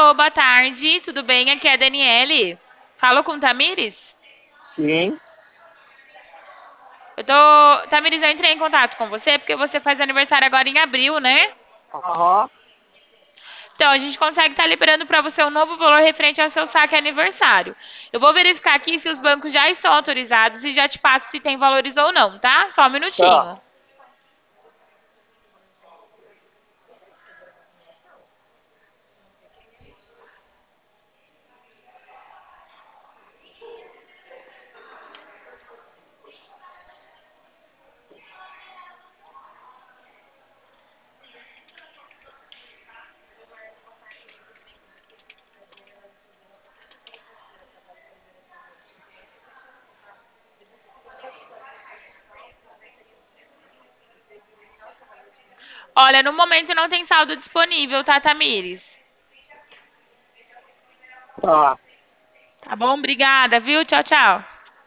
Alô, boa tarde, tudo bem? Aqui é a Daniele. Falo com o Tamires? Sim. Tamires, eu entrei em contato com você porque você faz aniversário agora em abril, né? Aham. Então, a gente consegue estar liberando para você um novo valor referente ao seu saque aniversário. Eu vou verificar aqui se os bancos já estão autorizados e já te passo se tem valores ou não, tá? Só um Tá. minutinho. Olha, no momento não tem saldo disponível, tá, Tamires? Tá. Tá bom? Obrigada, viu? Tchau, tchau.